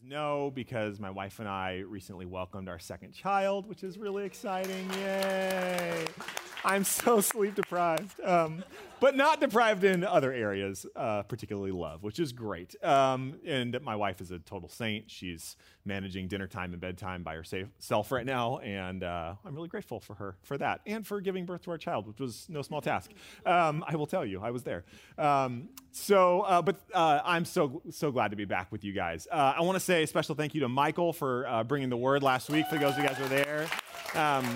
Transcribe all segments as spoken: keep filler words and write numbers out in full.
No, because my wife and I recently welcomed our second child, which is really exciting. Yay! I'm so sleep deprived, um, but not deprived in other areas, uh, particularly love, which is great. Um, and my wife is a total saint. She's managing dinner time and bedtime by herself right now, and uh, I'm really grateful for her for that and for giving birth to our child, which was no small task. Um, I will tell you, I was there. Um, so, uh, but uh, I'm so so glad to be back with you guys. Uh, I want to say a special thank you to Michael for uh, bringing the word last week. For those of you guys who were there. Um,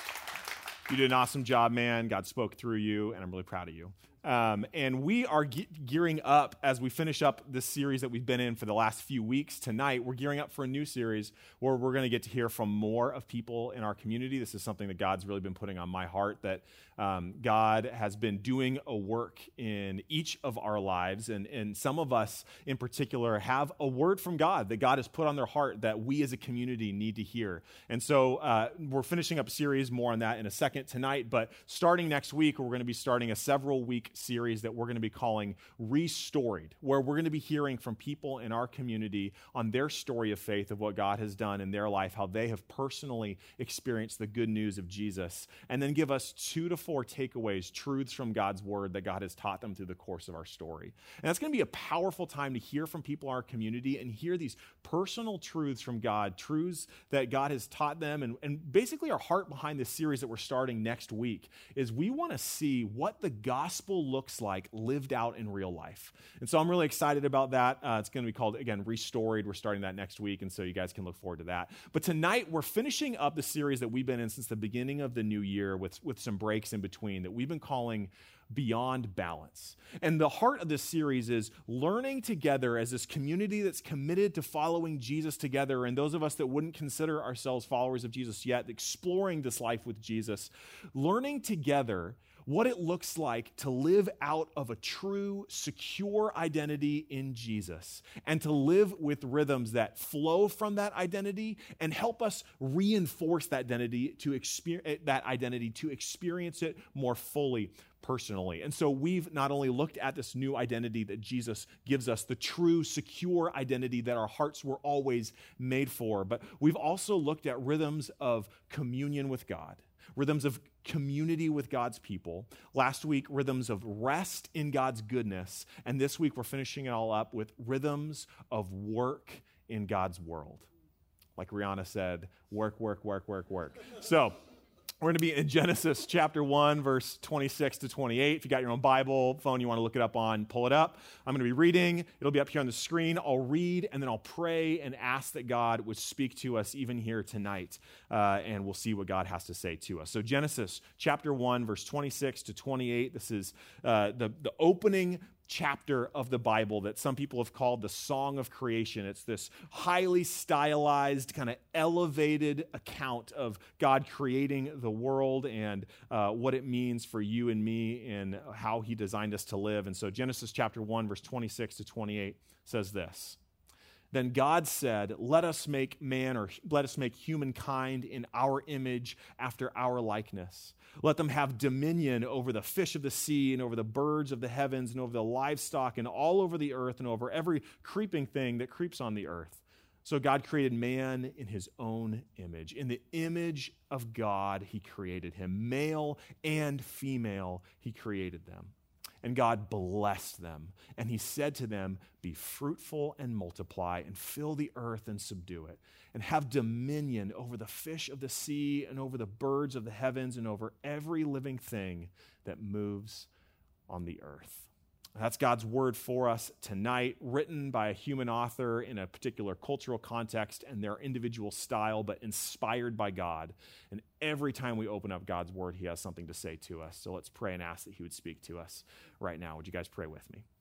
You did an awesome job, man. God spoke through you, and I'm really proud of you. Um, and we are ge- gearing up as we finish up this series that we've been in for the last few weeks. Tonight, we're gearing up for a new series where we're going to get to hear from more of people in our community. This is something that God's really been putting on my heart, that um, God has been doing a work in each of our lives. And, and some of us in particular have a word from God that God has put on their heart that we as a community need to hear. And so uh, we're finishing up a series, more on that in a second tonight. But starting next week, we're going to be starting a several week series that we're going to be calling Restoried, where we're going to be hearing from people in our community on their story of faith, of what God has done in their life, how they have personally experienced the good news of Jesus, and then give us two to four takeaways, truths from God's word that God has taught them through the course of our story. And that's going to be a powerful time to hear from people in our community and hear these personal truths from God, truths that God has taught them. And, and basically our heart behind this series that we're starting next week is we want to see what the gospel looks like lived out in real life. And so I'm really excited about that. Uh, it's going to be called, again, Restoried. We're starting that next week, and so you guys can look forward to that. But tonight, we're finishing up the series that we've been in since the beginning of the new year with, with some breaks in between that we've been calling Beyond Balance. And the heart of this series is learning together as this community that's committed to following Jesus together, and those of us that wouldn't consider ourselves followers of Jesus yet, exploring this life with Jesus, learning together what it looks like to live out of a true, secure identity in Jesus, and to live with rhythms that flow from that identity and help us reinforce that identity to experience that identity to experience it more fully personally. And so we've not only looked at this new identity that Jesus gives us, the true, secure identity that our hearts were always made for, but we've also looked at rhythms of communion with God, rhythms of community with God's people. Last week, rhythms of rest in God's goodness. And this week, we're finishing it all up with rhythms of work in God's world. Like Rihanna said, work, work, work, work, work. So we're going to be in Genesis chapter one, verse twenty-six to twenty-eight. If you got your own Bible, phone you want to look it up on, pull it up. I'm going to be reading. It'll be up here on the screen. I'll read, and then I'll pray and ask that God would speak to us even here tonight, uh, and we'll see what God has to say to us. So Genesis chapter one, verse twenty-six to twenty-eight. This is uh, the, the opening chapter of the Bible that some people have called the Song of Creation. It's this highly stylized, kind of elevated account of God creating the world and uh, what it means for you and me and how he designed us to live. And so Genesis chapter one, verse twenty-six to twenty-eight says this. Then God said, let us make man, or let us make humankind in our image after our likeness. Let them have dominion over the fish of the sea and over the birds of the heavens and over the livestock and all over the earth and over every creeping thing that creeps on the earth. So God created man in his own image. In the image of God, he created him. Male and female, he created them. And God blessed them, and he said to them, be fruitful and multiply, and fill the earth and subdue it, and have dominion over the fish of the sea, and over the birds of the heavens, and over every living thing that moves on the earth. That's God's word for us tonight, written by a human author in a particular cultural context and their individual style, but inspired by God. And every time we open up God's word, he has something to say to us. So let's pray and ask that he would speak to us right now. Would you guys pray with me?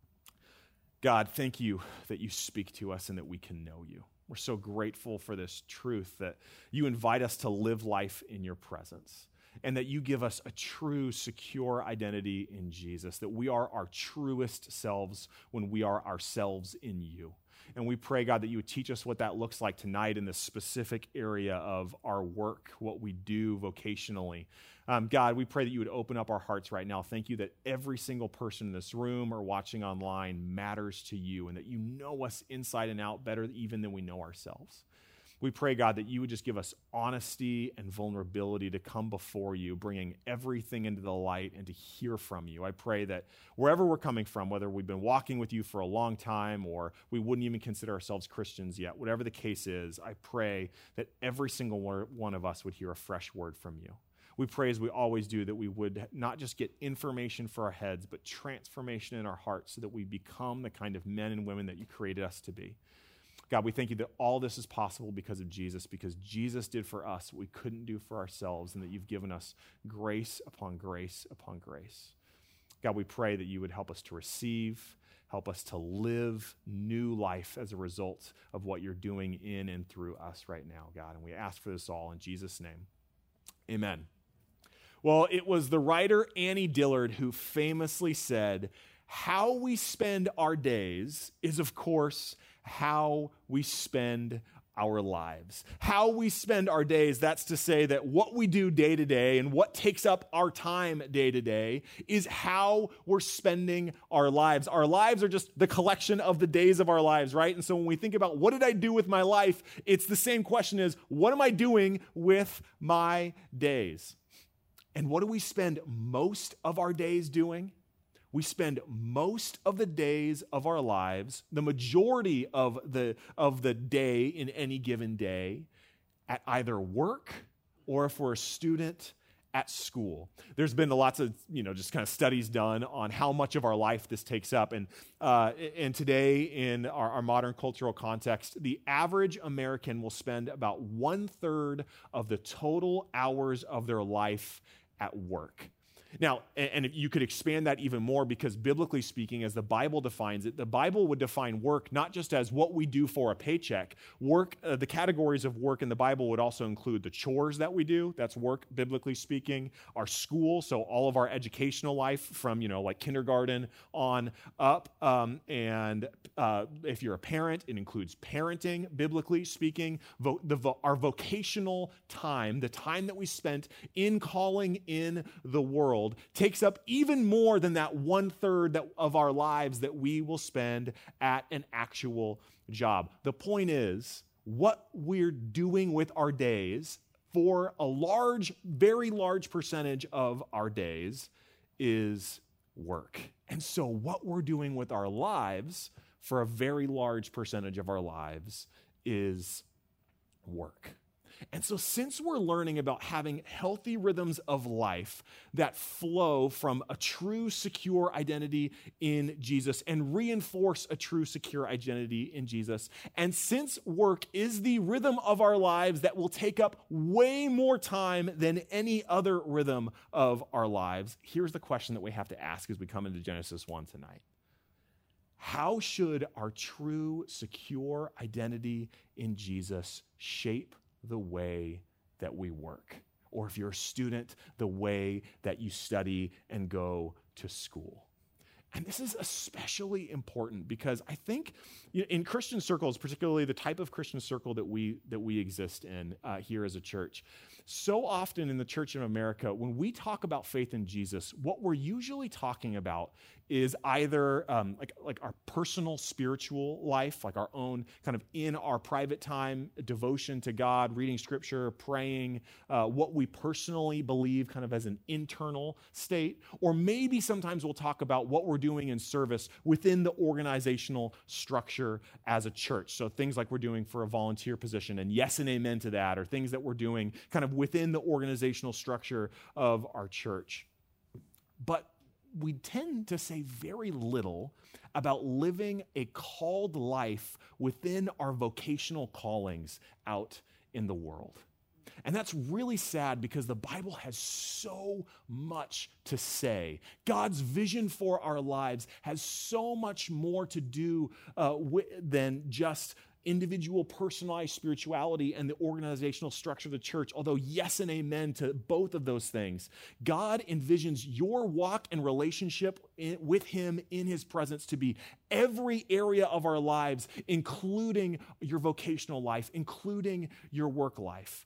God, thank you that you speak to us and that we can know you. We're so grateful for this truth that you invite us to live life in your presence, and that you give us a true, secure identity in Jesus, that we are our truest selves when we are ourselves in you. And we pray, God, that you would teach us what that looks like tonight in this specific area of our work, what we do vocationally, Um, God, we pray that you would open up our hearts right now. Thank you that every single person in this room or watching online matters to you and that you know us inside and out better even than we know ourselves. We pray, God, that you would just give us honesty and vulnerability to come before you, bringing everything into the light and to hear from you. I pray that wherever we're coming from, whether we've been walking with you for a long time or we wouldn't even consider ourselves Christians yet, whatever the case is, I pray that every single one of us would hear a fresh word from you. We pray, as we always do, that we would not just get information for our heads, but transformation in our hearts so that we become the kind of men and women that you created us to be. God, we thank you that all this is possible because of Jesus, because Jesus did for us what we couldn't do for ourselves, and that you've given us grace upon grace upon grace. God, we pray that you would help us to receive, help us to live new life as a result of what you're doing in and through us right now, God. And we ask for this all in Jesus' name. Amen. Well, it was the writer Annie Dillard who famously said, "How we spend our days is, of course, how we spend our lives." How we spend our days, that's to say that what we do day to day and what takes up our time day to day is how we're spending our lives. Our lives are just the collection of the days of our lives, right? And so when we think about what did I do with my life, it's the same question as what am I doing with my days? And what do we spend most of our days doing? We spend most of the days of our lives, the majority of the, of the day in any given day, at either work or, if we're a student, at school. There's been lots of, you know, just kind of studies done on how much of our life this takes up. And, uh, and today, in our, our modern cultural context, the average American will spend about one third of the total hours of their life at work. Now, and you could expand that even more because biblically speaking, as the Bible defines it, the Bible would define work not just as what we do for a paycheck. Work, uh, the categories of work in the Bible would also include the chores that we do. That's work, biblically speaking. Our school, so all of our educational life from, you know, like kindergarten on up. Um, and uh, if you're a parent, it includes parenting, biblically speaking. Vo- the vo- our vocational time, the time that we spent in calling in the world, takes up even more than that one third that, of our lives that we will spend at an actual job. The point is, what we're doing with our days for a large, very large percentage of our days is work. And so what we're doing with our lives for a very large percentage of our lives is work. And so since we're learning about having healthy rhythms of life that flow from a true, secure identity in Jesus and reinforce a true, secure identity in Jesus, and since work is the rhythm of our lives that will take up way more time than any other rhythm of our lives, here's the question that we have to ask as we come into Genesis one tonight. How should our true, secure identity in Jesus shape the way that we work? Or if you're a student, the way that you study and go to school. And this is especially important because I think you know, in Christian circles, particularly the type of Christian circle that we that we exist in uh, here as a church, so often in the Church of America, when we talk about faith in Jesus, what we're usually talking about is either um, like, like our personal spiritual life, like our own kind of in our private time, devotion to God, reading scripture, praying, uh, what we personally believe kind of as an internal state. Or maybe sometimes we'll talk about what we're doing in service within the organizational structure as a church. So things like we're doing for a volunteer position, and yes and amen to that, or things that we're doing kind of within the organizational structure of our church. But we tend to say very little about living a called life within our vocational callings out in the world. And that's really sad because the Bible has so much to say. God's vision for our lives has so much more to do uh, with, than just individual personalized spirituality and the organizational structure of the church, although yes and amen to both of those things. God envisions your walk and relationship in, with him in his presence to be every area of our lives, including your vocational life, including your work life.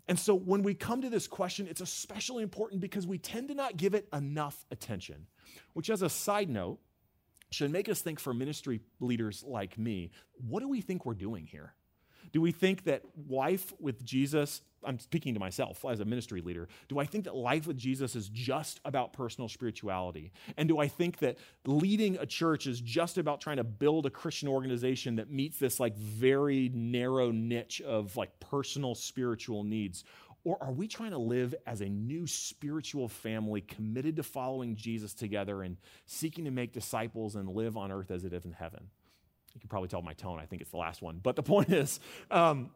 And so when we come to this question, it's especially important because we tend to not give it enough attention, which as a side note, should make us think for ministry leaders like me, what do we think we're doing here? Do we think that life with Jesus, I'm speaking to myself as a ministry leader, do I think that life with Jesus is just about personal spirituality? And do I think that leading a church is just about trying to build a Christian organization that meets this like very narrow niche of like personal spiritual needs? Or are we trying to live as a new spiritual family committed to following Jesus together and seeking to make disciples and live on earth as it is in heaven? You can probably tell my tone. I think it's the last one. But the point is, um,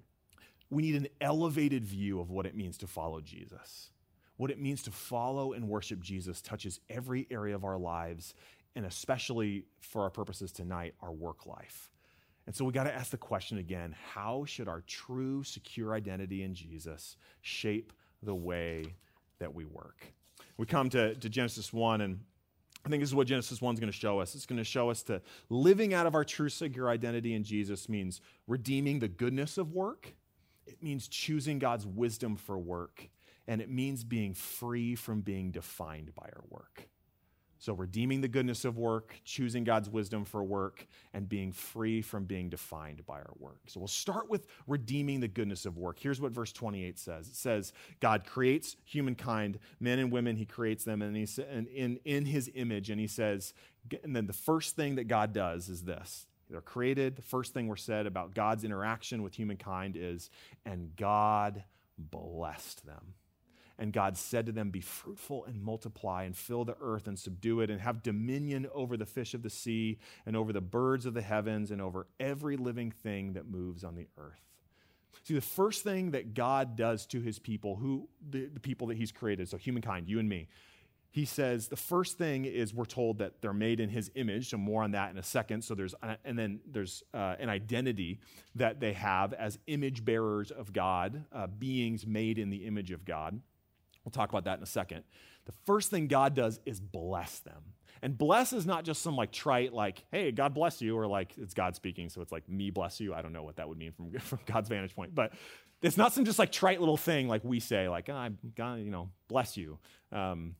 we need an elevated view of what it means to follow Jesus. What it means to follow and worship Jesus touches every area of our lives, and especially for our purposes tonight, our work life. And so we got to ask the question again, how should our true, secure identity in Jesus shape the way that we work? We come to, to Genesis one, and I think this is what Genesis one is going to show us. It's going to show us that living out of our true, secure identity in Jesus means redeeming the goodness of work. It means choosing God's wisdom for work. And it means being free from being defined by our work. So redeeming the goodness of work, choosing God's wisdom for work, and being free from being defined by our work. So we'll start with redeeming the goodness of work. Here's what verse twenty-eight says. It says, God creates humankind, men and women, he creates them and he's in, in, in his image. And he says, and then the first thing that God does is this. They're created. The first thing we're said about God's interaction with humankind is, and God blessed them. And God said to them, be fruitful and multiply and fill the earth and subdue it and have dominion over the fish of the sea and over the birds of the heavens and over every living thing that moves on the earth. See, the first thing that God does to his people, who the, the people that he's created, so humankind, you and me, he says the first thing is we're told that they're made in his image, so more on that in a second. So there's, and then there's uh, an identity that they have as image bearers of God, uh, beings made in the image of God. We'll talk about that in a second. The first thing God does is bless them. And bless is not just some like trite, like, hey, God bless you, or like it's God speaking, so it's like me bless you. I don't know what that would mean from, from God's vantage point. But it's not some just like trite little thing like we say, like, oh, I'm God, you know, bless you. Um,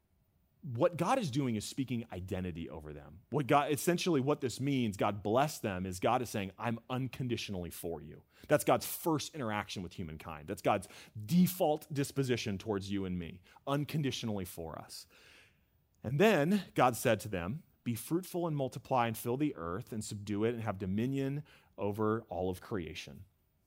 what God is doing is speaking identity over them. What God, essentially what this means, God bless them, is God is saying, I'm unconditionally for you. That's God's first interaction with humankind. That's God's default disposition towards you and me, unconditionally for us. And then God said to them, be fruitful and multiply and fill the earth and subdue it and have dominion over all of creation.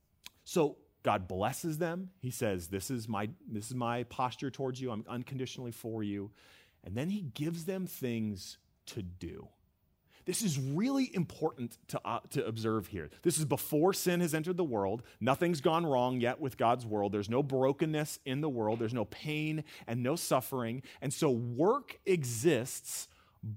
So God blesses them. He says, this is my, this is my posture towards you. I'm unconditionally for you. And then he gives them things to do. This is really important to, uh, to observe here. This is before sin has entered the world. Nothing's gone wrong yet with God's world. There's no brokenness in the world. There's no pain and no suffering. And so work exists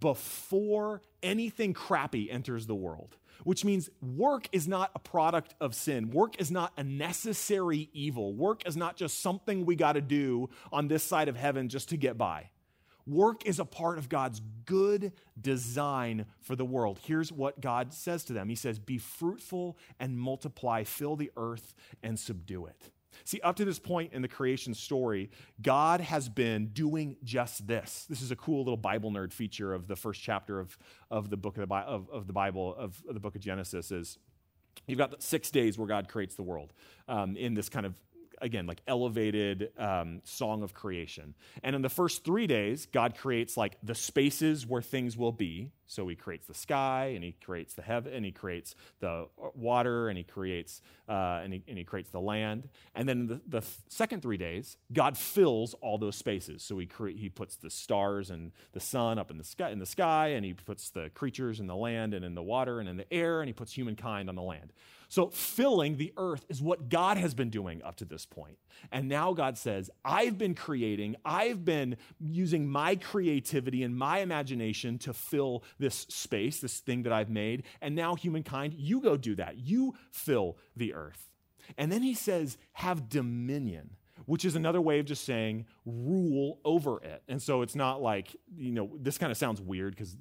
before anything crappy enters the world, which means work is not a product of sin. Work is not a necessary evil. Work is not just something we got to do on this side of heaven just to get by. Work is a part of God's good design for the world. Here's what God says to them. He says, be fruitful and multiply, fill the earth and subdue it. See, up to this point in the creation story, God has been doing just this. This is a cool little Bible nerd feature of the first chapter of, of the book of the, of, of the Bible, of, of the book of Genesis, is you've got six days where God creates the world um, in this kind of, again, like elevated um, song of creation. And in the first three days, God creates like the spaces where things will be. So he creates the sky, and he creates the heaven, and he creates the water, and he creates uh, and, he, and he creates the land. And then the, the second three days, God fills all those spaces. So he cre- he puts the stars and the sun up in the sky, in the sky, and he puts the creatures in the land and in the water and in the air, and he puts humankind on the land. So filling the earth is what God has been doing up to this point. And now God says, I've been creating, I've been using my creativity and my imagination to fill this space, this thing that I've made. And now humankind, you go do that. You fill the earth. And then he says, have dominion, which is another way of just saying rule over it. And so it's not like, you know, this kind of sounds weird because like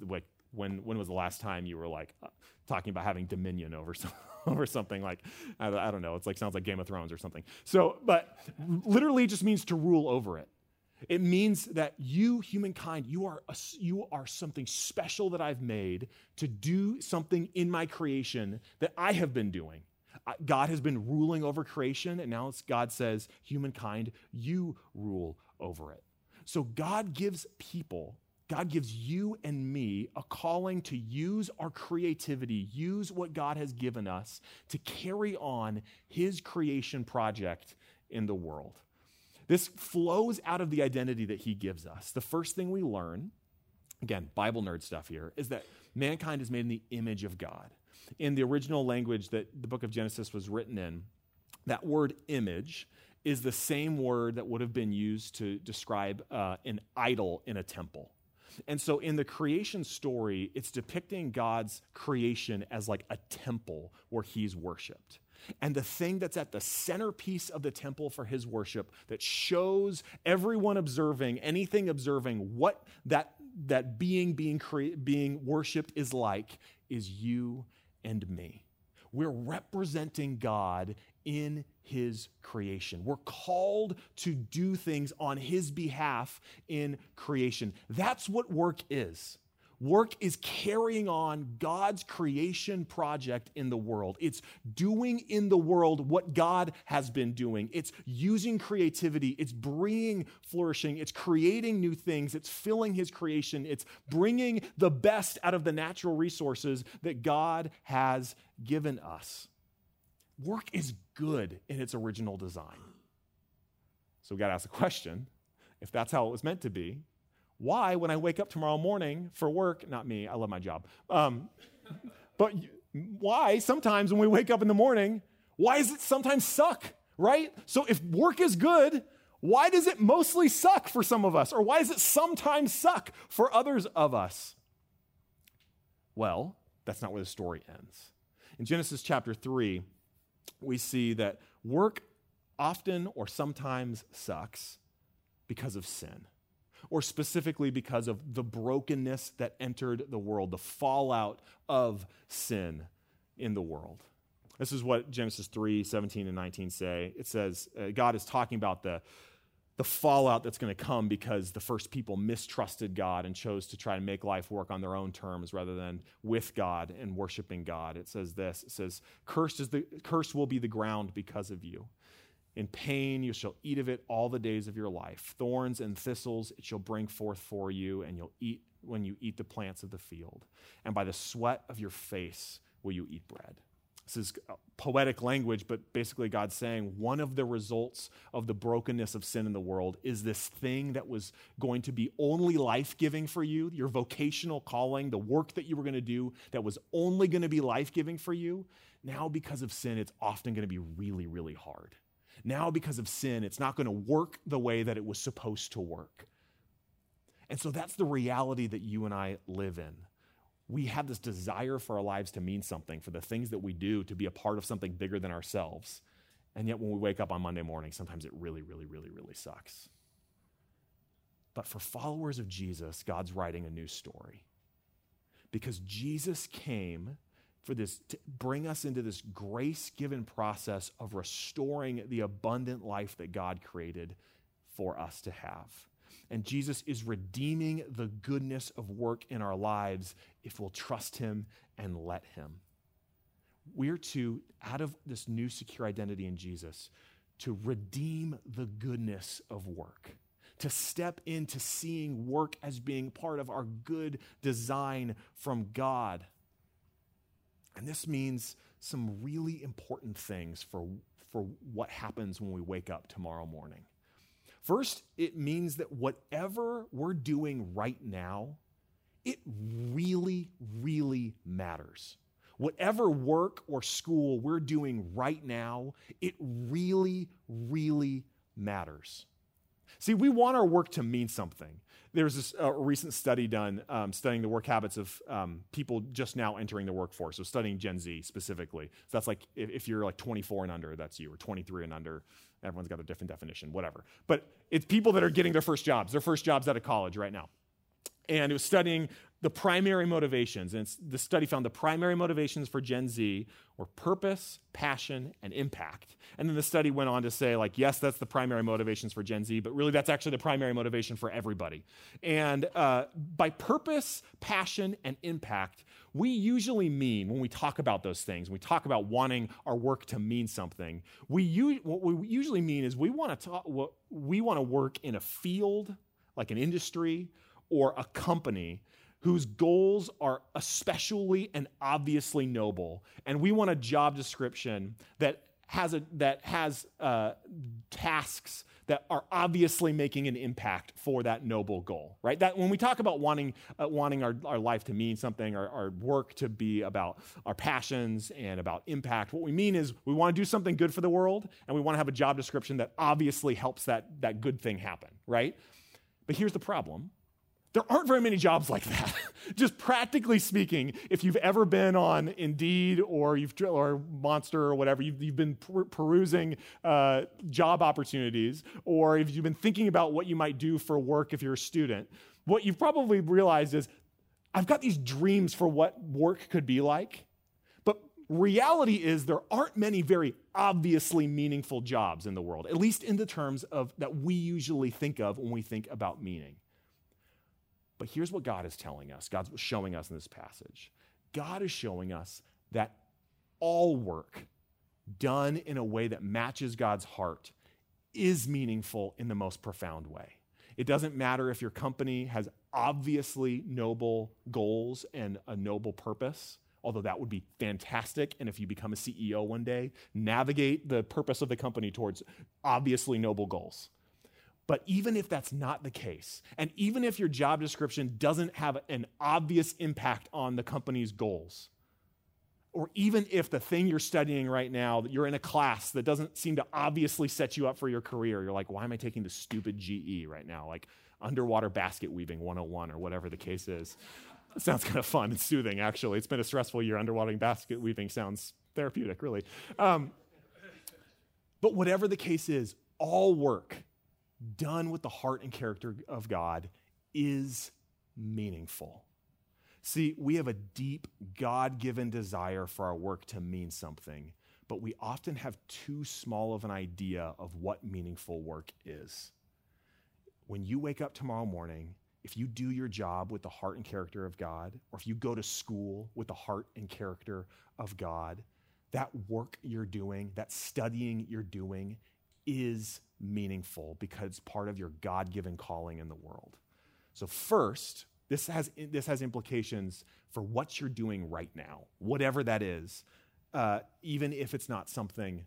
When when was the last time you were like uh, talking about having dominion over some, over something like, I, I don't know, it's like sounds like Game of Thrones or something. So, but literally just means to rule over it. It means that you, humankind, you are a, you are something special that I've made to do something in my creation that I have been doing. God has been ruling over creation, and now it's, God says, humankind, you rule over it. So God gives people, God gives you and me a calling to use our creativity, use what God has given us to carry on his creation project in the world. This flows out of the identity that he gives us. The first thing we learn, again, Bible nerd stuff here, is that mankind is made in the image of God. In the original language that the book of Genesis was written in, that word image is the same word that would have been used to describe uh, an idol in a temple. And so in the creation story, it's depicting God's creation as like a temple where he's worshiped. And the thing that's at the centerpiece of the temple for his worship that shows everyone observing, anything observing what that, that being being, cre- being worshiped is like is you and me. We're representing God in his creation. We're called to do things on his behalf in creation. That's what work is. Work is carrying on God's creation project in the world. It's doing in the world what God has been doing. It's using creativity. It's bringing flourishing. It's creating new things. It's filling his creation. It's bringing the best out of the natural resources that God has given us. Work is good in its original design. So we got to ask the question, if that's how it was meant to be, why, when I wake up tomorrow morning for work, not me, I love my job, um, but why sometimes when we wake up in the morning, why does it sometimes suck, right? So if work is good, why does it mostly suck for some of us? Or why does it sometimes suck for others of us? Well, that's not where the story ends. In Genesis chapter three, we see that work often or sometimes sucks because of sin, or specifically because of the brokenness that entered the world, the fallout of sin in the world. This is what Genesis three, seventeen and nineteen say. It says, uh, God is talking about the, the fallout that's going to come because the first people mistrusted God and chose to try to make life work on their own terms rather than with God and worshiping God. It says this, it says, cursed is the cursed will be the ground because of you. In pain you shall eat of it all the days of your life. Thorns and thistles it shall bring forth for you, and you'll eat when you eat the plants of the field. And by the sweat of your face will you eat bread. This is poetic language, but basically God's saying one of the results of the brokenness of sin in the world is this thing that was going to be only life-giving for you, your vocational calling, the work that you were going to do that was only going to be life-giving for you. Now because of sin, it's often going to be really, really hard. Now, because of sin, it's not going to work the way that it was supposed to work. And so that's the reality that you and I live in. We have this desire for our lives to mean something, for the things that we do to be a part of something bigger than ourselves. And yet when we wake up on Monday morning, sometimes it really, really, really, really sucks. But for followers of Jesus, God's writing a new story. Because Jesus came for this, to bring us into this grace-given process of restoring the abundant life that God created for us to have. And Jesus is redeeming the goodness of work in our lives if we'll trust him and let him. We're to, out of this new secure identity in Jesus, to redeem the goodness of work, to step into seeing work as being part of our good design from God. And this means some really important things for, for what happens when we wake up tomorrow morning. First, it means that whatever we're doing right now, it really, really matters. Whatever work or school we're doing right now, it really, really matters. See, we want our work to mean something. There's this uh, recent study done um, studying the work habits of um, people just now entering the workforce, so studying Gen Z specifically. So that's like, if, if you're like twenty-four and under, that's you, or twenty-three and under. Everyone's got a different definition, whatever. But it's people that are getting their first jobs, their first jobs out of college right now. And it was studying the primary motivations, and it's, the study found the primary motivations for Gen Z were purpose, passion, and impact. And then the study went on to say, like, yes, that's the primary motivations for Gen Z, but really that's actually the primary motivation for everybody. And uh, by purpose, passion, and impact, we usually mean, when we talk about those things, when we talk about wanting our work to mean something, we u- what we usually mean is we want to talk, we want to work in a field, like an industry, or a company whose goals are especially and obviously noble, and we want a job description that has a that has uh, tasks that are obviously making an impact for that noble goal, right? That when we talk about wanting uh, wanting our, our life to mean something, our, our work to be about our passions and about impact, what we mean is we want to do something good for the world, and we want to have a job description that obviously helps that that good thing happen, right? But here's the problem. There aren't very many jobs like that. Just practically speaking, if you've ever been on Indeed or you've or Monster or whatever, you've, you've been per- perusing uh, job opportunities, or if you've been thinking about what you might do for work if you're a student, what you've probably realized is, I've got these dreams for what work could be like, but reality is there aren't many very obviously meaningful jobs in the world, at least in the terms of that we usually think of when we think about meaning. But here's what God is telling us. God's showing us in this passage. God is showing us that all work done in a way that matches God's heart is meaningful in the most profound way. It doesn't matter if your company has obviously noble goals and a noble purpose, although that would be fantastic. And if you become a C E O one day, navigate the purpose of the company towards obviously noble goals. But even if that's not the case, and even if your job description doesn't have an obvious impact on the company's goals, or even if the thing you're studying right now, you're in a class that doesn't seem to obviously set you up for your career, you're like, why am I taking this stupid G E right now? Like underwater basket weaving one oh one or whatever the case is. It sounds kind of fun and soothing, actually. It's been a stressful year. Underwater basket weaving sounds therapeutic, really. Um, but whatever the case is, all work done with the heart and character of God is meaningful. See, we have a deep God-given desire for our work to mean something, but we often have too small of an idea of what meaningful work is. When you wake up tomorrow morning, if you do your job with the heart and character of God, or if you go to school with the heart and character of God, that work you're doing, that studying you're doing is meaningful because it's part of your God-given calling in the world. So first, this has this has implications for what you're doing right now, whatever that is, uh, even if it's not something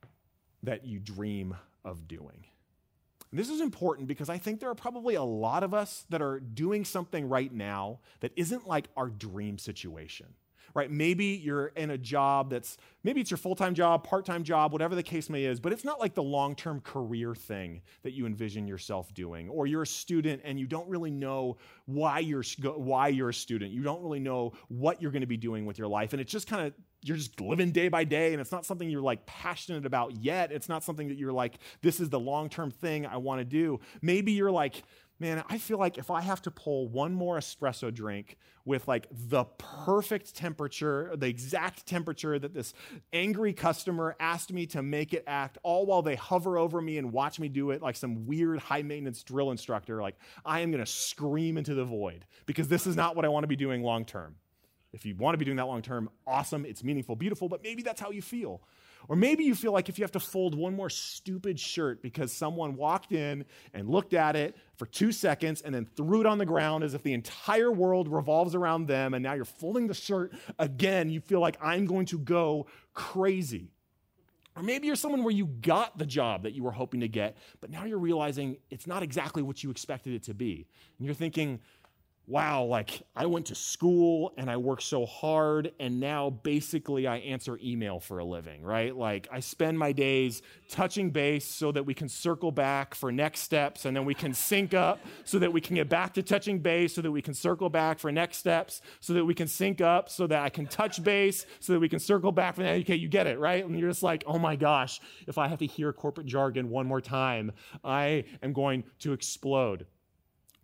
that you dream of doing. And this is important because I think there are probably a lot of us that are doing something right now that isn't like our dream situation. Right? Maybe you're in a job that's, maybe it's your full-time job, part-time job, whatever the case may is, but it's not like the long-term career thing that you envision yourself doing. Or you're a student and you don't really know why you're why you're a student. You don't really know what you're going to be doing with your life. And it's just kind of, you're just living day by day, and it's not something you're like passionate about yet. It's not something that you're like, this is the long-term thing I want to do. Maybe you're like, man, I feel like if I have to pull one more espresso drink with like the perfect temperature, the exact temperature that this angry customer asked me to make it act, all while they hover over me and watch me do it like some weird high-maintenance drill instructor, like I am going to scream into the void because this is not what I want to be doing long-term. If you want to be doing that long-term, awesome, it's meaningful, beautiful, but maybe that's how you feel. Or maybe you feel like if you have to fold one more stupid shirt because someone walked in and looked at it for two seconds and then threw it on the ground as if the entire world revolves around them, and now you're folding the shirt again, you feel like I'm going to go crazy. Or maybe you're someone where you got the job that you were hoping to get, but now you're realizing it's not exactly what you expected it to be. And you're thinking, wow, like I went to school and I worked so hard and now basically I answer email for a living, right? Like I spend my days touching base so that we can circle back for next steps, and then we can sync up so that we can get back to touching base so that we can circle back for next steps, so that we can sync up so that I can touch base so that we can circle back for that. Okay, you get it, right? And you're just like, oh my gosh, if I have to hear corporate jargon one more time, I am going to explode.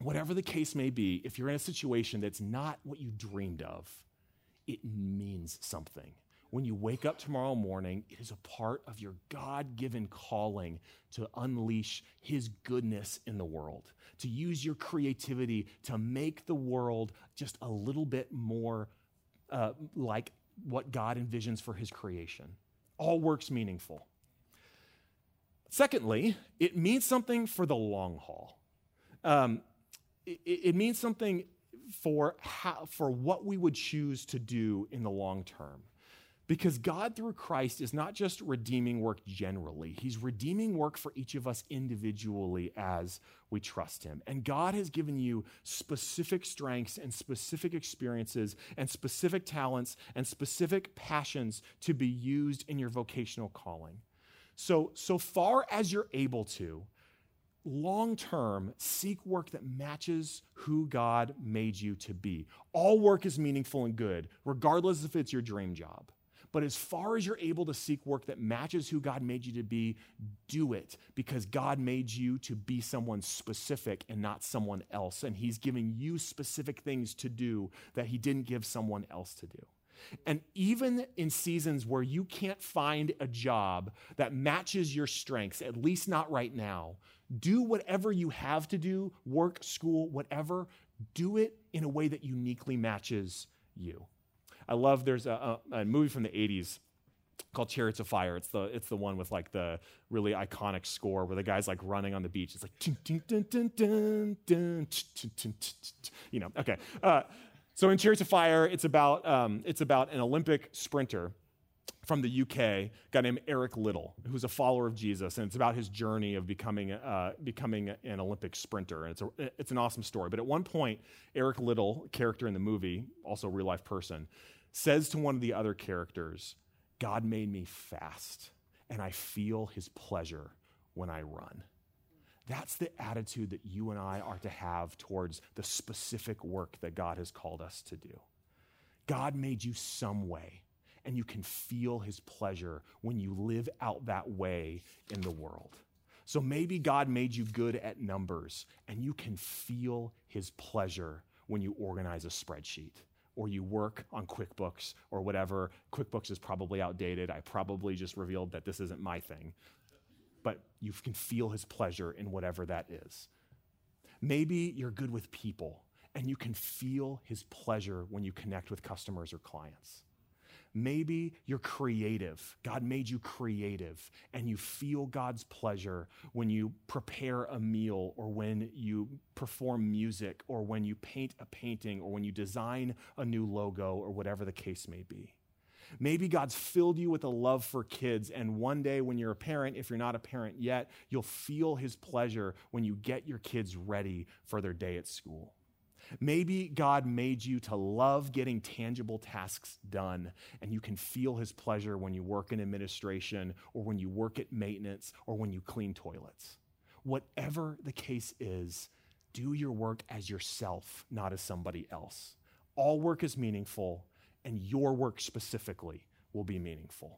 whatever the case may be, if you're in a situation that's not what you dreamed of, it means something. When you wake up tomorrow morning, it is a part of your God-given calling to unleash his goodness in the world, to use your creativity to make the world just a little bit more uh, like what God envisions for his creation. All work's meaningful. Secondly, it means something for the long haul. Um, it, it means something for how, for what we would choose to do in the long term. Because God, through Christ, is not just redeeming work generally. He's redeeming work for each of us individually as we trust him. And God has given you specific strengths and specific experiences and specific talents and specific passions to be used in your vocational calling. So, so far as you're able to, long-term, seek work that matches who God made you to be. All work is meaningful and good, regardless if it's your dream job. But as far as you're able to seek work that matches who God made you to be, do it, because God made you to be someone specific and not someone else. And he's giving you specific things to do that he didn't give someone else to do. And even in seasons where you can't find a job that matches your strengths, at least not right now, do whatever you have to do, work, school, whatever, do it in a way that uniquely matches you. I love, there's a, a, a movie from the eighties called Chariots of Fire. It's the it's the one with like the really iconic score where the guy's like running on the beach. It's like, dun, dun, dun, dun, dun, dun, dun, dun, dun, you know, okay. Uh, so in Chariots of Fire, it's about um, it's about an Olympic sprinter from the U K, a guy named Eric Liddell, who's a follower of Jesus, and it's about his journey of becoming uh, becoming an Olympic sprinter. And it's a, it's an awesome story. But at one point, Eric Liddell, character in the movie, also a real life person, says to one of the other characters, "God made me fast, and I feel his pleasure when I run." That's the attitude that you and I are to have towards the specific work that God has called us to do. God made you some way, and you can feel his pleasure when you live out that way in the world. So maybe God made you good at numbers, and you can feel his pleasure when you organize a spreadsheet or you work on QuickBooks or whatever. QuickBooks is probably outdated. I probably just revealed that this isn't my thing. But you can feel his pleasure in whatever that is. Maybe you're good with people, and you can feel his pleasure when you connect with customers or clients. Maybe you're creative. God made you creative, and you feel God's pleasure when you prepare a meal or when you perform music or when you paint a painting or when you design a new logo or whatever the case may be. Maybe God's filled you with a love for kids, and one day when you're a parent, if you're not a parent yet, you'll feel his pleasure when you get your kids ready for their day at school. Maybe God made you to love getting tangible tasks done, and you can feel his pleasure when you work in administration or when you work at maintenance or when you clean toilets. Whatever the case is, do your work as yourself, not as somebody else. All work is meaningful, and your work specifically will be meaningful.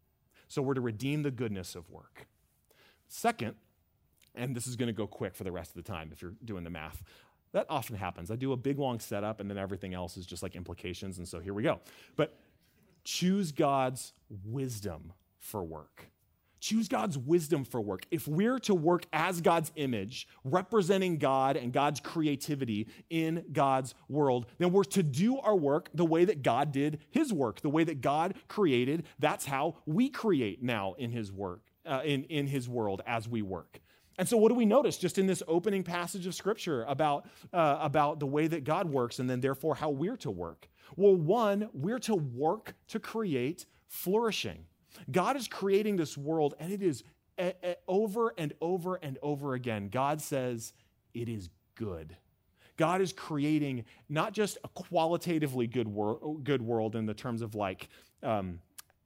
So we're to redeem the goodness of work. Second, and this is going to go quick for the rest of the time if you're doing the math, that often happens. I do a big, long setup, and then everything else is just like implications, and so here we go. But choose God's wisdom for work. Choose God's wisdom for work. If we're to work as God's image, representing God and God's creativity in God's world, then we're to do our work the way that God did his work, the way that God created. That's how we create now in his work, uh, in, in his world as we work. And so what do we notice just in this opening passage of Scripture about, uh, about the way that God works and then therefore how we're to work? Well, one, we're to work to create flourishing. God is creating this world, and it is a, a, over and over and over again. God says it is good. God is creating not just a qualitatively good, wor- good world in the terms of like, um,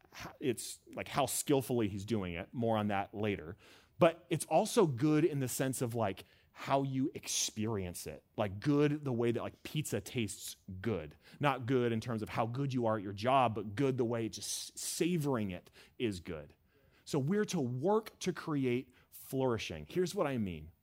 it's like how skillfully he's doing it. More on that later. But it's also good in the sense of like how you experience it. Like good the way that like pizza tastes good. Not good in terms of how good you are at your job, but good the way just savoring it is good. So we're to work to create flourishing. Here's what I mean.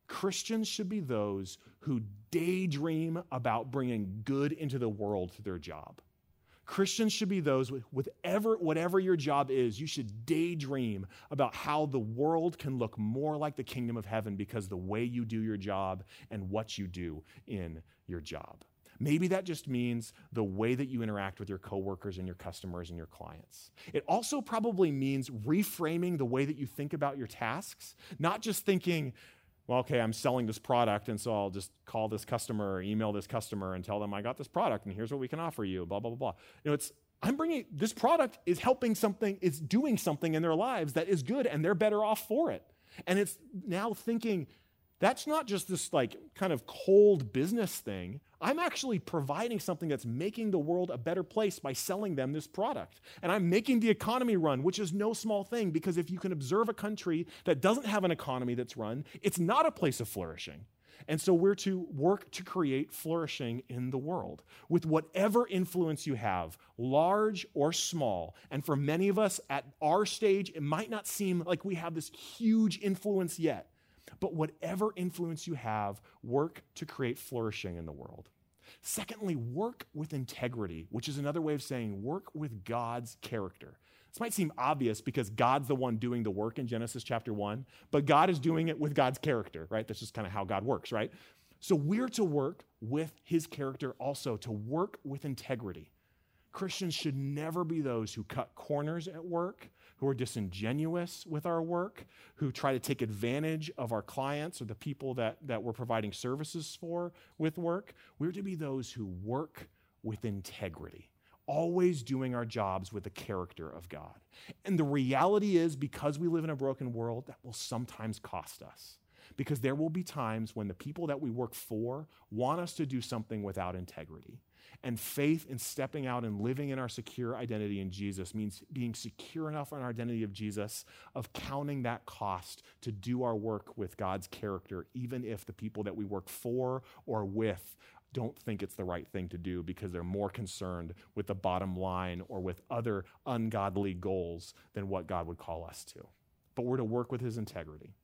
Christians should be those who daydream about bringing good into the world through their job. Christians should be those with, with ever, whatever your job is, you should daydream about how the world can look more like the kingdom of heaven because the way you do your job and what you do in your job. Maybe that just means the way that you interact with your coworkers and your customers and your clients. It also probably means reframing the way that you think about your tasks, not just thinking, well, okay, I'm selling this product, and so I'll just call this customer or email this customer and tell them I got this product, and here's what we can offer you, blah, blah, blah, blah. You know, it's, I'm bringing, this product is helping something, it's doing something in their lives that is good, and they're better off for it. And it's now thinking, that's not just this like kind of cold business thing. I'm actually providing something that's making the world a better place by selling them this product. And I'm making the economy run, which is no small thing, because if you can observe a country that doesn't have an economy that's run, it's not a place of flourishing. And so we're to work to create flourishing in the world with whatever influence you have, large or small. And for many of us at our stage, it might not seem like we have this huge influence yet. But whatever influence you have, work to create flourishing in the world. Secondly, work with integrity, which is another way of saying work with God's character. This might seem obvious because God's the one doing the work in Genesis chapter one, but God is doing it with God's character, right? That's just kind of how God works, right? So we're to work with his character also, to work with integrity. Christians should never be those who cut corners at work, who are disingenuous with our work, who try to take advantage of our clients or the people that, that we're providing services for with work. We're to be those who work with integrity, always doing our jobs with the character of God. And the reality is, because we live in a broken world, that will sometimes cost us. Because there will be times when the people that we work for want us to do something without integrity. And faith in stepping out and living in our secure identity in Jesus means being secure enough in our identity of Jesus, of counting that cost to do our work with God's character, even if the people that we work for or with don't think it's the right thing to do because they're more concerned with the bottom line or with other ungodly goals than what God would call us to. But we're to work with his integrity.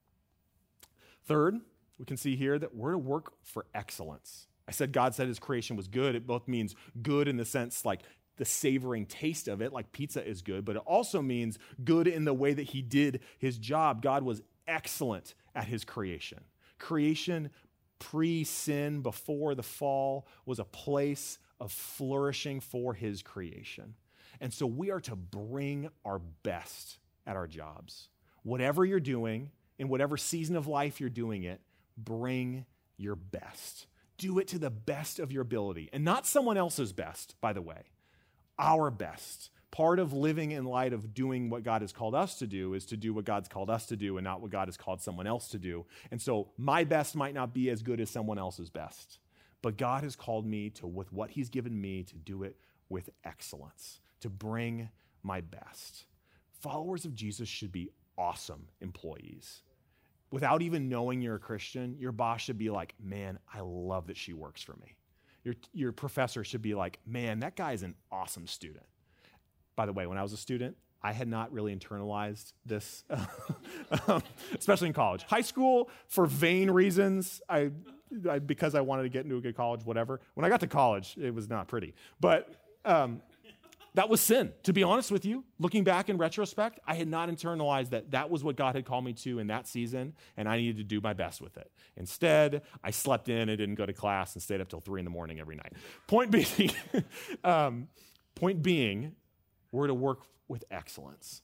Third, we can see here that we're to work for excellence. I said God said his creation was good. It both means good in the sense like the savoring taste of it, like pizza is good, but it also means good in the way that he did his job. God was excellent at his creation. Creation pre-sin, before the fall, was a place of flourishing for his creation. And so we are to bring our best at our jobs. Whatever you're doing, in whatever season of life you're doing it, bring your best. Do it to the best of your ability, and not someone else's best, by the way, our best. Part of living in light of doing what God has called us to do is to do what God's called us to do and not what God has called someone else to do. And so my best might not be as good as someone else's best, but God has called me to, with what he's given me, to do it with excellence, to bring my best. Followers of Jesus should be awesome employees. Without even knowing you're a Christian, your boss should be like, man, I love that she works for me. Your, your professor should be like, man, that guy's an awesome student. By the way, when I was a student, I had not really internalized this, um, especially in college. High school, for vain reasons, I, I because I wanted to get into a good college, whatever. When I got to college, it was not pretty. But um, that was sin. To be honest with you, looking back in retrospect, I had not internalized that that was what God had called me to in that season, and I needed to do my best with it. Instead, I slept in and didn't go to class and stayed up till three in the morning every night. Point being, um, point being, we're to work with excellence.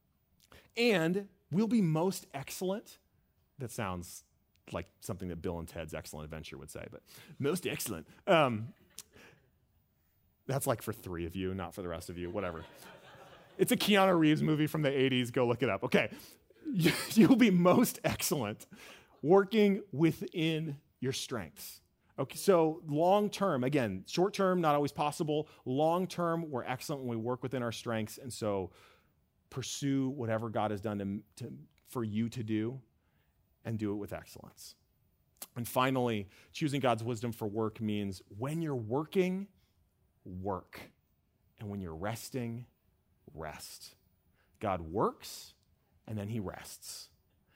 And we'll be most excellent. That sounds like something that Bill and Ted's Excellent Adventure would say, but most excellent. Um, That's like for three of you, not for the rest of you, whatever. It's a Keanu Reeves movie from the eighties. Go look it up. Okay. You'll be most excellent working within your strengths. Okay, so long term, again, short term, not always possible. Long term, we're excellent when we work within our strengths. And so pursue whatever God has done to, to, for you to do and do it with excellence. And finally, choosing God's wisdom for work means when you're working, work. And when you're resting, rest. God works, and then he rests.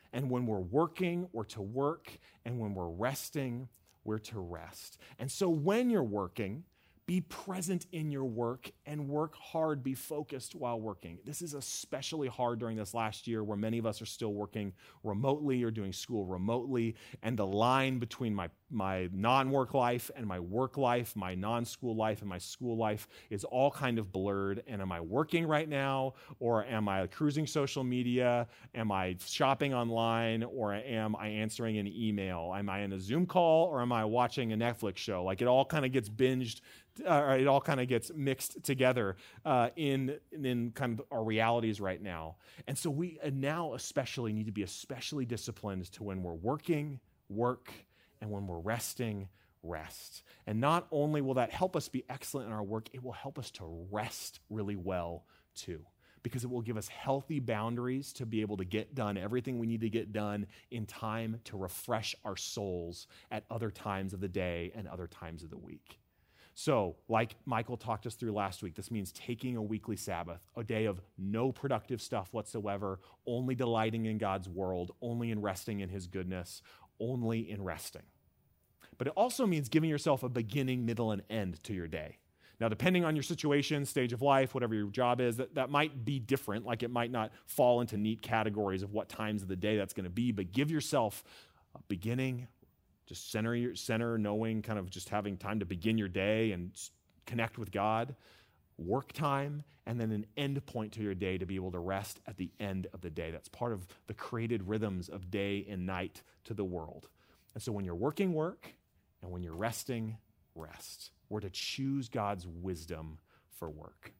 And when we're working, we're to work. And when we're resting, we're to rest. And so when you're working, be present in your work and work hard, be focused while working. This is especially hard during this last year where many of us are still working remotely or doing school remotely. And the line between my, my non-work life and my work life, my non-school life and my school life is all kind of blurred. And am I working right now? Or am I cruising social media? Am I shopping online? Or am I answering an email? Am I in a Zoom call or am I watching a Netflix show? Like it all kind of gets binged. Uh, it all kind of gets mixed together uh, in, in kind of our realities right now. And so we uh, now especially need to be especially disciplined to when we're working, work, and when we're resting, rest. And not only will that help us be excellent in our work, it will help us to rest really well too, because it will give us healthy boundaries to be able to get done everything we need to get done in time to refresh our souls at other times of the day and other times of the week. So, like Michael talked us through last week, this means taking a weekly Sabbath, a day of no productive stuff whatsoever, only delighting in God's world, only in resting in his goodness, only in resting. But it also means giving yourself a beginning, middle, and end to your day. Now, depending on your situation, stage of life, whatever your job is, that, that might be different. Like it might not fall into neat categories of what times of the day that's going to be, but give yourself a beginning, just center your center, knowing kind of just having time to begin your day and connect with God, work time, and then an end point to your day to be able to rest at the end of the day. That's part of the created rhythms of day and night to the world. And so when you're working, work, and when you're resting, rest. We're to choose God's wisdom for work.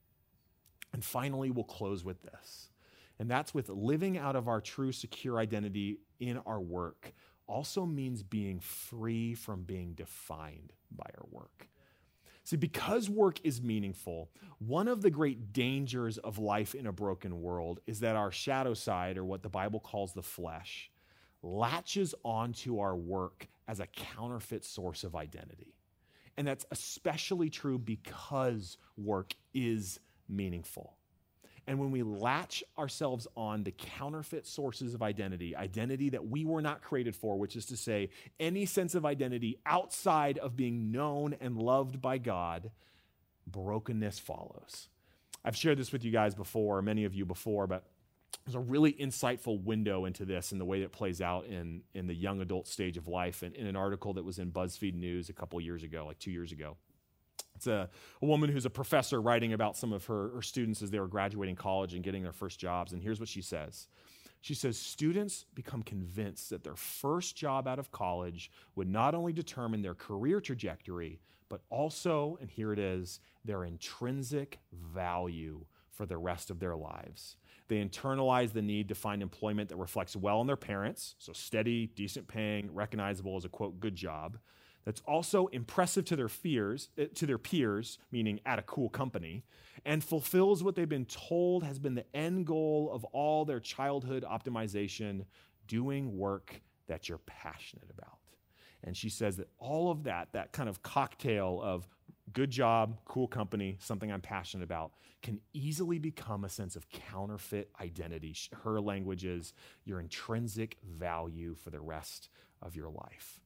And finally, we'll close with this. And that's with living out of our true, secure identity in our work also means being free from being defined by our work. See, because work is meaningful, one of the great dangers of life in a broken world is that our shadow side, or what the Bible calls the flesh, latches onto our work as a counterfeit source of identity. And that's especially true because work is meaningful. And when we latch ourselves on to counterfeit sources of identity, identity that we were not created for, which is to say, any sense of identity outside of being known and loved by God, brokenness follows. I've shared this with you guys before, many of you before, but there's a really insightful window into this and the way it plays out in, in the young adult stage of life, and in an article that was in BuzzFeed News a couple years ago, like two years ago. It's a, a woman who's a professor writing about some of her, her students as they were graduating college and getting their first jobs. And here's what she says. She says, students become convinced that their first job out of college would not only determine their career trajectory, but also, and here it is, their intrinsic value for the rest of their lives. They internalize the need to find employment that reflects well on their parents, so steady, decent paying, recognizable as a, quote, good job, that's also impressive to their fears, to their peers, meaning at a cool company, and fulfills what they've been told has been the end goal of all their childhood optimization, doing work that you're passionate about. And she says that all of that, that kind of cocktail of good job, cool company, something I'm passionate about, can easily become a sense of counterfeit identity. Her language is your intrinsic value for the rest of your life.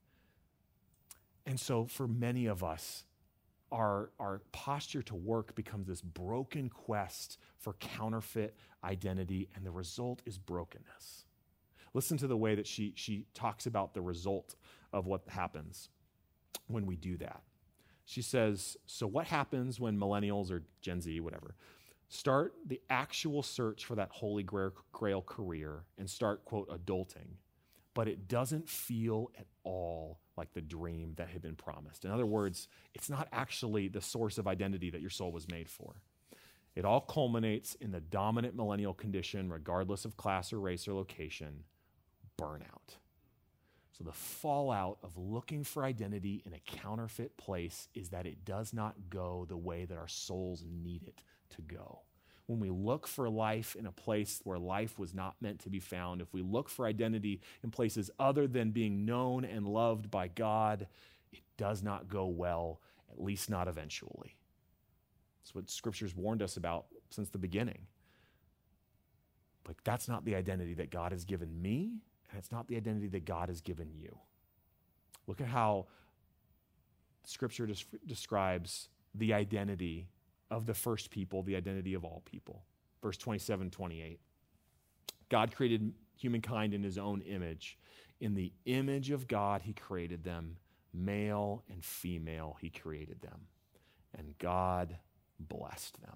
And so for many of us, our, our posture to work becomes this broken quest for counterfeit identity, and the result is brokenness. Listen to the way that she, she talks about the result of what happens when we do that. She says, so what happens when millennials or Gen Z, whatever, start the actual search for that holy grail career and start, quote, adulting, but it doesn't feel at all like the dream that had been promised. In other words, it's not actually the source of identity that your soul was made for. It all culminates in the dominant millennial condition, regardless of class or race or location, burnout. So the fallout of looking for identity in a counterfeit place is that it does not go the way that our souls need it to go. When we look for life in a place where life was not meant to be found, if we look for identity in places other than being known and loved by God, it does not go well, at least not eventually. That's what Scripture's warned us about since the beginning. But that's not the identity that God has given me, And it's not the identity that God has given you. Look at how Scripture des- describes the identity of the first people, the identity of all people. Verse twenty-seven, twenty-eight. God created humankind in his own image. In the image of God, he created them. Male and female, he created them. And God blessed them.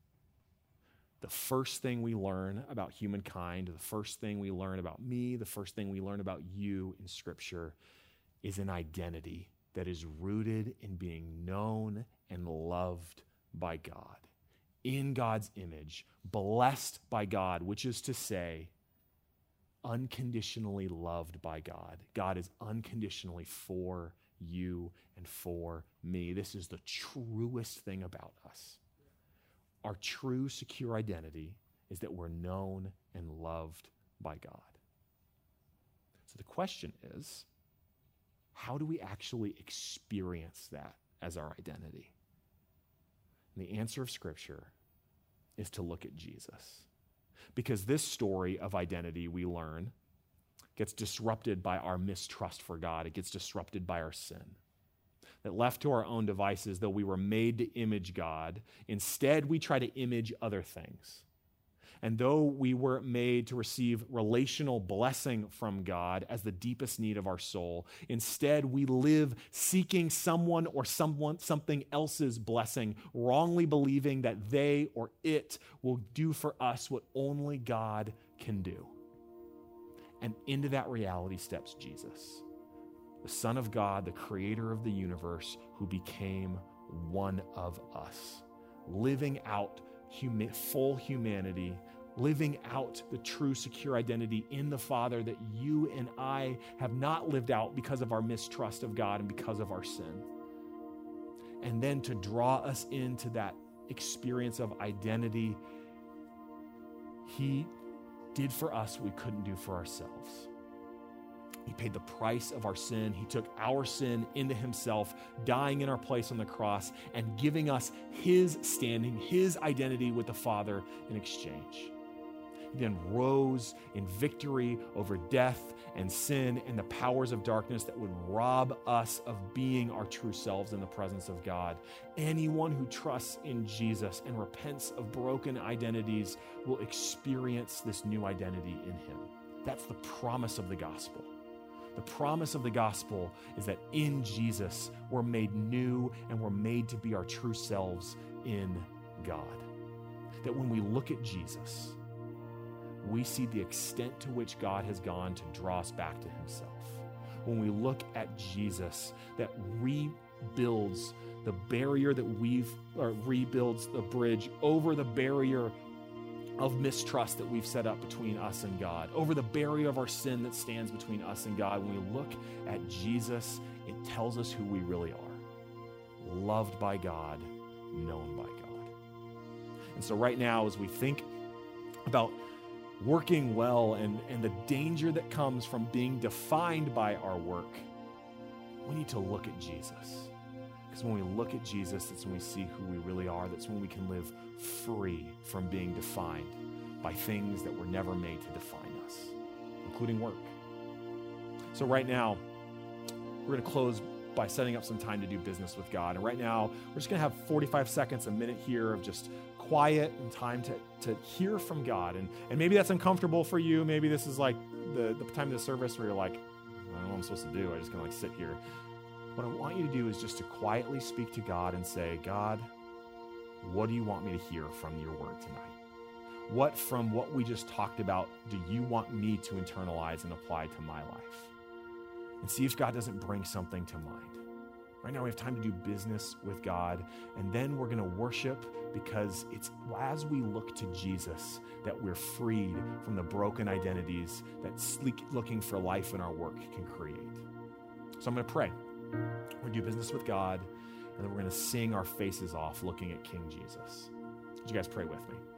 The first thing we learn about humankind, the first thing we learn about me, the first thing we learn about you in Scripture is an identity that is rooted in being known and loved by God. In God's image, blessed by God, which is to say, unconditionally loved by God. God is unconditionally for you and for me. This is the truest thing about us. Our true, secure identity is that we're known and loved by God. So the question is, how do we actually experience that as our identity? And the answer of Scripture is to look at Jesus. Because this story of identity, we learn, gets disrupted by our mistrust for God. It gets disrupted by our sin. That left to our own devices, though we were made to image God, instead we try to image other things. And though we were made to receive relational blessing from God as the deepest need of our soul, instead we live seeking someone or someone, something else's blessing, wrongly believing that they or it will do for us what only God can do. And into that reality steps Jesus, the Son of God, the creator of the universe, who became one of us, living out huma- full humanity, living out the true, secure identity in the Father that you and I have not lived out because of our mistrust of God and because of our sin. And then to draw us into that experience of identity, he did for us what we couldn't do for ourselves. He paid the price of our sin. He took our sin into himself, dying in our place on the cross and giving us his standing, his identity with the Father in exchange. He then rose in victory over death and sin and the powers of darkness that would rob us of being our true selves in the presence of God. Anyone who trusts in Jesus and repents of broken identities will experience this new identity in him. That's the promise of the gospel. The promise of the gospel is that in Jesus, we're made new and we're made to be our true selves in God. That when we look at Jesus, we see the extent to which God has gone to draw us back to himself. When we look at Jesus, that rebuilds the barrier that we've, or rebuilds the bridge over the barrier of mistrust that we've set up between us and God, over the barrier of our sin that stands between us and God. When we look at Jesus, it tells us who we really are. Loved by God, known by God. And so right now, as we think about working well and, and the danger that comes from being defined by our work, we need to look at Jesus. Because when we look at Jesus, that's when we see who we really are. That's when we can live free from being defined by things that were never made to define us, including work. So right now, we're going to close by setting up some time to do business with God. And right now, we're just going to have forty-five seconds, a minute here of just quiet and time to, to hear from God. And, and maybe that's uncomfortable for you. Maybe this is like the, the time of the service where you're like, I don't know what I'm supposed to do. I just kind of like sit here. What I want you to do is just to quietly speak to God and say, God, what do you want me to hear from your word tonight? What from what we just talked about do you want me to internalize and apply to my life? And see if God doesn't bring something to mind. Right now we have time to do business with God, and then we're going to worship, because it's as we look to Jesus that we're freed from the broken identities that sleek looking for life in our work can create. So I'm going to pray. We're going to do business with God, and then we're going to sing our faces off looking at King Jesus. Would you guys pray with me?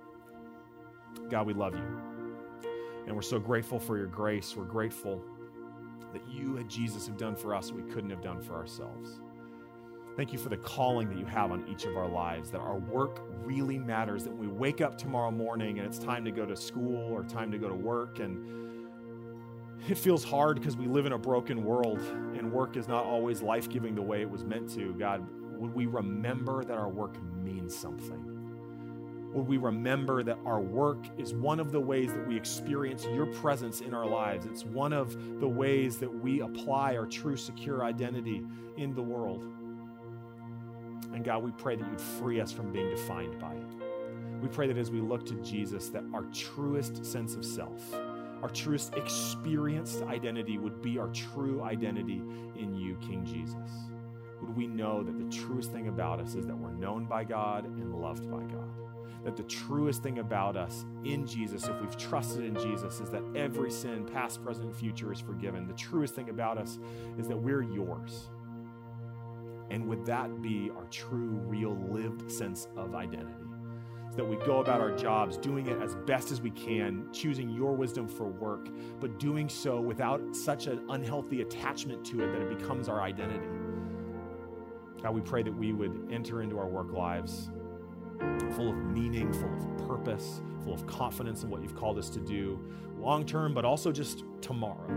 God, we love you, and we're so grateful for your grace. We're grateful that you and Jesus have done for us what we couldn't have done for ourselves. Thank you for the calling that you have on each of our lives, that our work really matters, that when we wake up tomorrow morning and it's time to go to school or time to go to work, and It feels hard because we live in a broken world and work is not always life-giving the way it was meant to. God, would we remember that our work means something? Would we remember that our work is one of the ways that we experience your presence in our lives? It's one of the ways that we apply our true, secure identity in the world. And God, we pray that you'd free us from being defined by it. We pray that as we look to Jesus, that our truest sense of self, our truest experienced identity would be our true identity in you, King Jesus. Would we know that the truest thing about us is that we're known by God and loved by God? That the truest thing about us in Jesus, if we've trusted in Jesus, is that every sin, past, present, and future, is forgiven. The truest thing about us is that we're yours. And would that be our true, real, lived sense of identity? So that we go about our jobs doing it as best as we can, choosing your wisdom for work, but doing so without such an unhealthy attachment to it that it becomes our identity. God, we pray that we would enter into our work lives full of meaning, full of purpose, full of confidence in what you've called us to do long term, but also just tomorrow.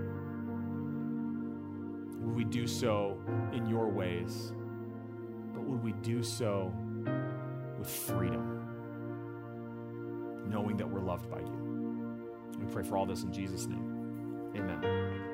Would we do so in your ways, but would we do so with freedom, knowing that we're loved by you? We pray for all this in Jesus' name. Amen.